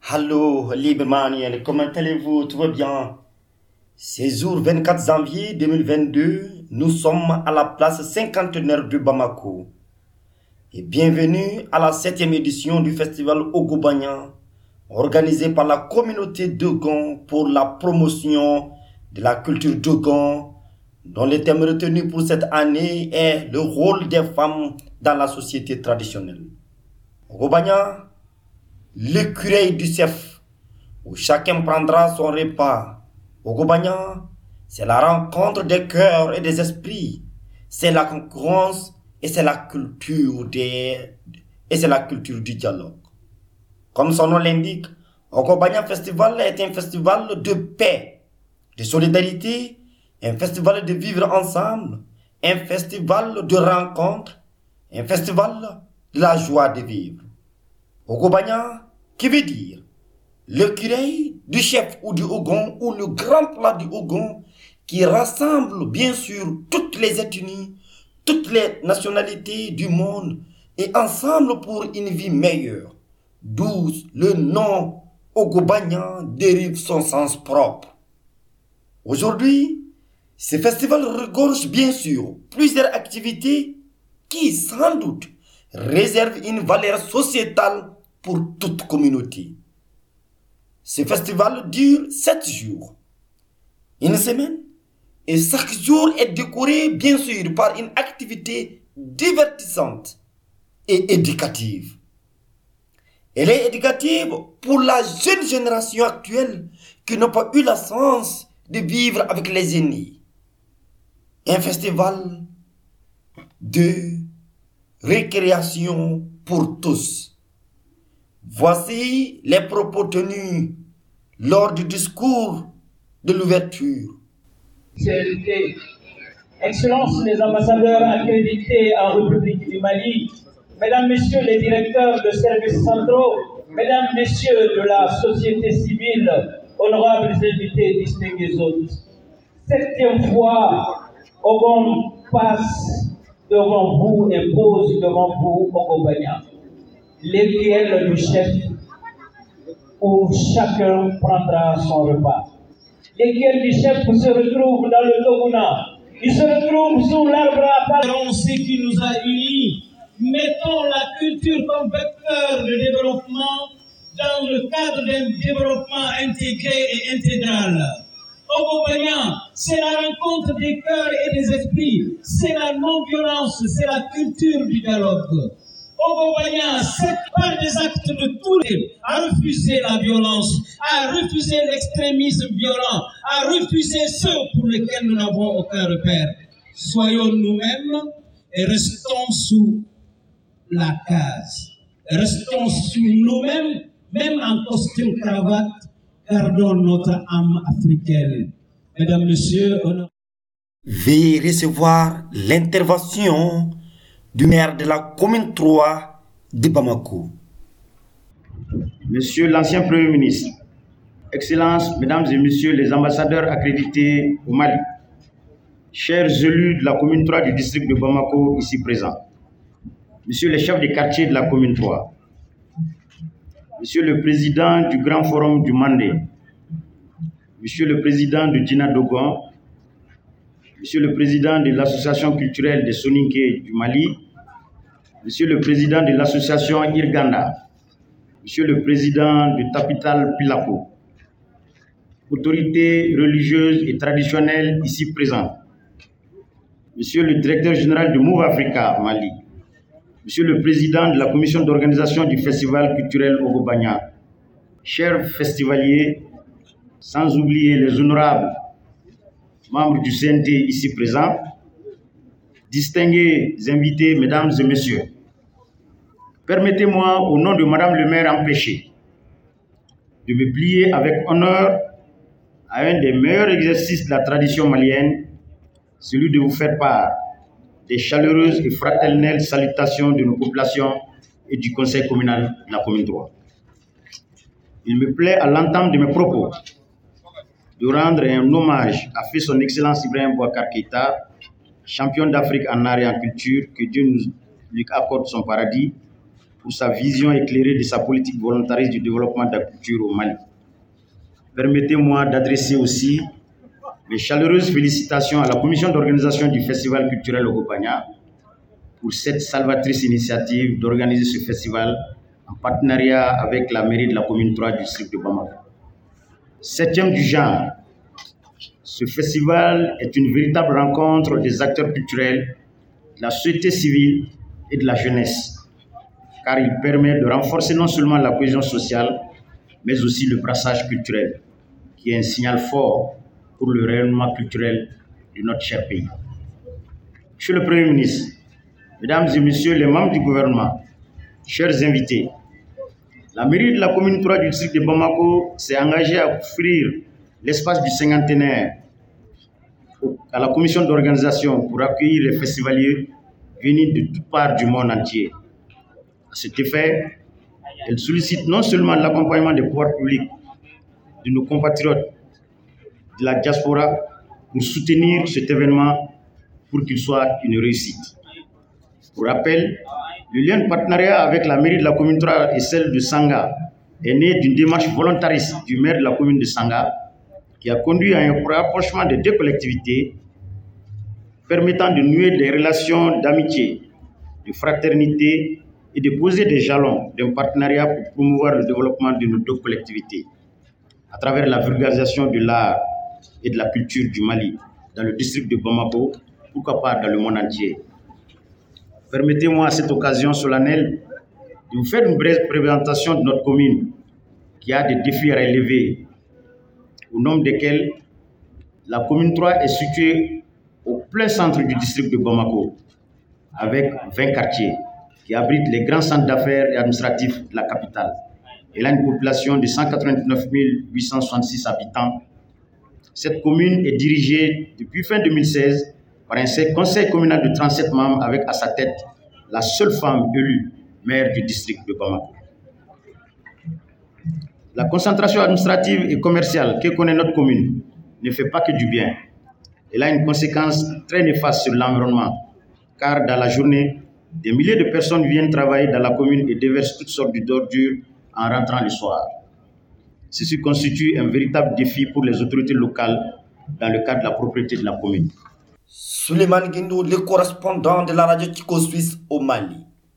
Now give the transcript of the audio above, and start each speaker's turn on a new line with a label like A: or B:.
A: Allô, libre Manuel, comment allez-vous? Tout va bien? C'est jour 24 janvier 2022, nous sommes à la place cinquantenaire de Bamako. Et bienvenue à la 7e édition du festival Ogobanya, organisé par la communauté Dogon pour la promotion de la culture Dogon, dont le thème retenu pour cette année est le rôle des femmes dans la société traditionnelle. Ogobanya, l'écureuil du chef, où chacun prendra son repas. Ogobanya, c'est la rencontre des cœurs et des esprits. C'est la concurrence et c'est la culture du dialogue. Comme son nom l'indique, Ogobanya Festival est un festival de paix, de solidarité, un festival de vivre ensemble, un festival de rencontre, un festival de la joie de vivre. Ogobanya, qui veut dire l'écureuil du chef ou du Ogon ou le grand plat du Ogon qui rassemble bien sûr toutes les ethnies, toutes les nationalités du monde et ensemble pour une vie meilleure. D'où le nom Ogobanya dérive son sens propre. Aujourd'hui, ce festival regorge bien sûr plusieurs activités qui sans doute réservent une valeur sociétale pour toute communauté. Ce festival dure 7 jours, une semaine, et chaque jour est décoré bien sûr par une activité divertissante et éducative. Elle est éducative pour la jeune génération actuelle qui n'a pas eu la chance de vivre avec les aînés. Un festival de récréation pour tous. Voici les propos tenus lors du discours de l'ouverture.
B: Excellences les ambassadeurs accrédités en République du Mali, Mesdames, Messieurs les directeurs de services centraux, Mesdames, Messieurs de la société civile, honorables invités distingués autres. 7e fois, Ogon passe devant vous et pose devant vous Ogobanya, l'écuelle du chef où chacun prendra son repas. L'écuelle du chef se retrouve dans le Toguna. Il se retrouve sous l'arbre à palme. Ce qui nous a unis. Mettons la culture comme vecteur de développement dans le cadre d'un développement intégré et intégral. Ogobanya, c'est la rencontre des cœurs et des esprits. C'est la non-violence, c'est la culture du dialogue. Ogobanya, c'est par des actes de tous les à refuser la violence, à refuser l'extrémisme violent, à refuser ceux pour lesquels nous n'avons aucun repère. Soyons nous-mêmes et restons sous la case. Restons sous nous-mêmes, même en costume cravate, gardons notre âme africaine. Mesdames, Messieurs,
A: Veuillez recevoir l'intervention du maire de la commune 3 de Bamako.
C: Monsieur l'ancien Premier ministre, Excellences, Mesdames et Messieurs les ambassadeurs accrédités au Mali, chers élus de la commune 3 du district de Bamako ici présents, Monsieur les chefs de quartier de la commune 3, Monsieur le président du Grand Forum du Mandé, Monsieur le président de Djina Dogon, Monsieur le président de l'association culturelle des Soninké du Mali, Monsieur le président de l'association Irganda, Monsieur le président du Tapital Pilako, autorités religieuses et traditionnelles ici présentes, Monsieur le directeur général de Move Africa Mali, Monsieur le président de la commission d'organisation du festival culturel Ogobanya, chers festivaliers, sans oublier les honorables membres du CNT ici présents, distingués invités, mesdames et messieurs, permettez-moi, au nom de Madame le maire empêché, de me plier avec honneur à un des meilleurs exercices de la tradition malienne, celui de vous faire part des chaleureuses et fraternelles salutations de nos populations et du conseil communal de la commune 3. Il me plaît, à l'entame de mes propos, de rendre un hommage à fait son Excellence Ibrahim Boubacar Keïta, champion d'Afrique en art et en culture, que Dieu lui accorde son paradis, pour sa vision éclairée de sa politique volontariste du développement de la culture au Mali. Permettez-moi d'adresser aussi mes chaleureuses félicitations à la commission d'organisation du Festival culturel Okopania pour cette salvatrice initiative d'organiser ce festival en partenariat avec la mairie de la commune 3 du district de Bamako. Septième du genre, ce festival est une véritable rencontre des acteurs culturels, de la société civile et de la jeunesse, car il permet de renforcer non seulement la cohésion sociale, mais aussi le brassage culturel, qui est un signal fort pour le rayonnement culturel de notre cher pays. Monsieur le Premier ministre, Mesdames et Messieurs les membres du gouvernement, chers invités, la mairie de la commune 3 du district de Bamako s'est engagée à offrir l'espace du cinquantenaire à la commission d'organisation pour accueillir les festivaliers venus de toutes parts du monde entier. À cet effet, elle sollicite non seulement l'accompagnement des pouvoirs publics, de nos compatriotes de la diaspora pour soutenir cet événement pour qu'il soit une réussite. Pour rappel, le lien de partenariat avec la mairie de la commune 3 et celle de Sanga est né d'une démarche volontariste du maire de la commune de Sanga qui a conduit à un rapprochement des deux collectivités permettant de nouer des relations d'amitié, de fraternité et de poser des jalons d'un partenariat pour promouvoir le développement de nos deux collectivités à travers la vulgarisation de l'art et de la culture du Mali dans le district de Bamako, pourquoi pas dans le monde entier. Permettez-moi à cette occasion solennelle de vous faire une brève présentation de notre commune qui a des défis à relever, au nombre desquels la commune 3 est située au plein centre du district de Bamako, avec 20 quartiers qui abritent les grands centres d'affaires et administratifs de la capitale. Elle a une population de 189 866 habitants. Cette commune est dirigée depuis fin 2016 par un conseil communal de 37 membres avec à sa tête la seule femme élue maire du district de Bamako. La concentration administrative et commerciale que connaît notre commune ne fait pas que du bien. Elle a une conséquence très néfaste sur l'environnement, car dans la journée, des milliers de personnes viennent travailler dans la commune et déversent toutes sortes d'ordures en rentrant le soir. Ceci constitue un véritable défi pour les autorités locales dans le cadre de la propriété de la commune.
A: Souleymane Guindo, le correspondant de la radio Chico Suisse au Mali.